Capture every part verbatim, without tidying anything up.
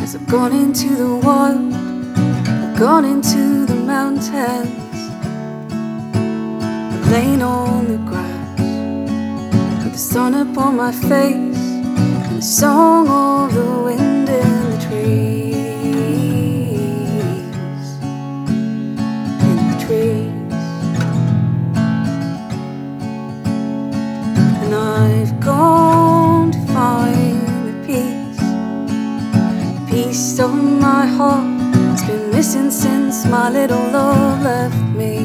'Cause I've gone into the wild, I've gone into the mountains, I've lain on the grass with the sun upon my face and the song of the wind in the trees, in the trees. And I've gone to find the peace, the peace of my heart. It's been missing since my little love left me.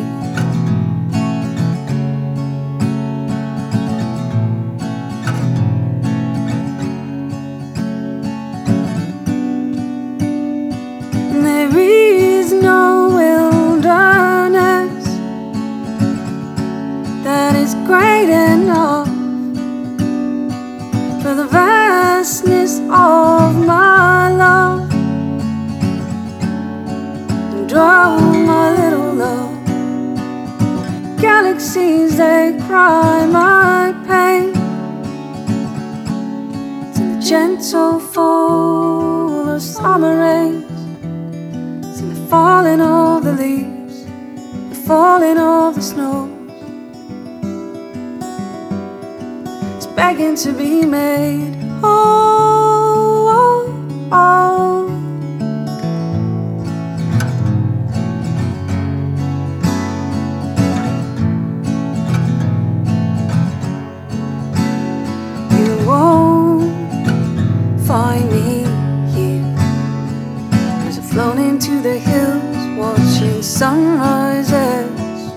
There is no wilderness that is great enough for the vastness of my love. And oh, my little love, galaxies, they cry my pain. It's in the gentle fall of summer rains, falling of the leaves, the falling of the snow. It's begging to be made. Oh, oh, oh. You won't find me here, 'cause I've flown into the hills, watching sunrises,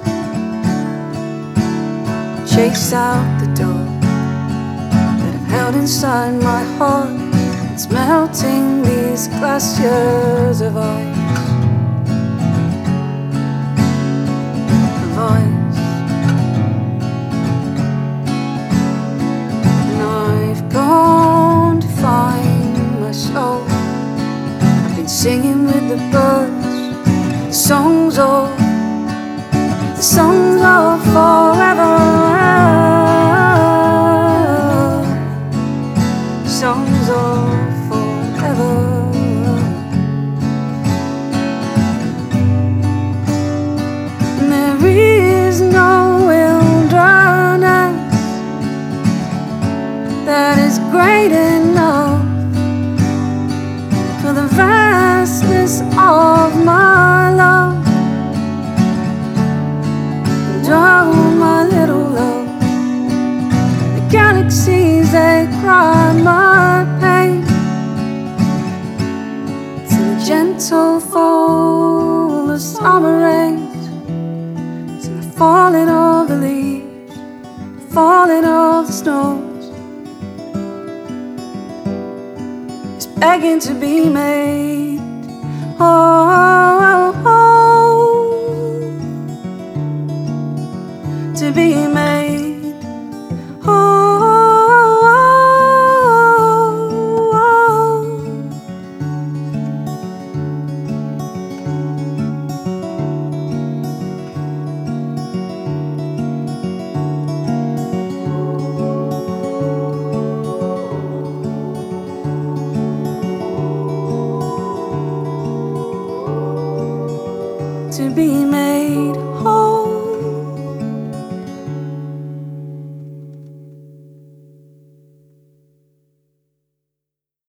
chase out the dark that I've held inside my heart. It's melting these glaciers of ice, of ice. And I've gone to find my soul. I've been singing with the birds, songs of, the songs of forever, songs of forever. And there is no wilderness that is great enough for the vastness of my love. And oh, my little love, the galaxies, they cry my pain. It's in the gentle fall of summer rains, it's in the falling of the leaves, the falling of the snows. It's begging to be made. Oh, oh, oh, to be made. Oh, oh, oh, to be made whole.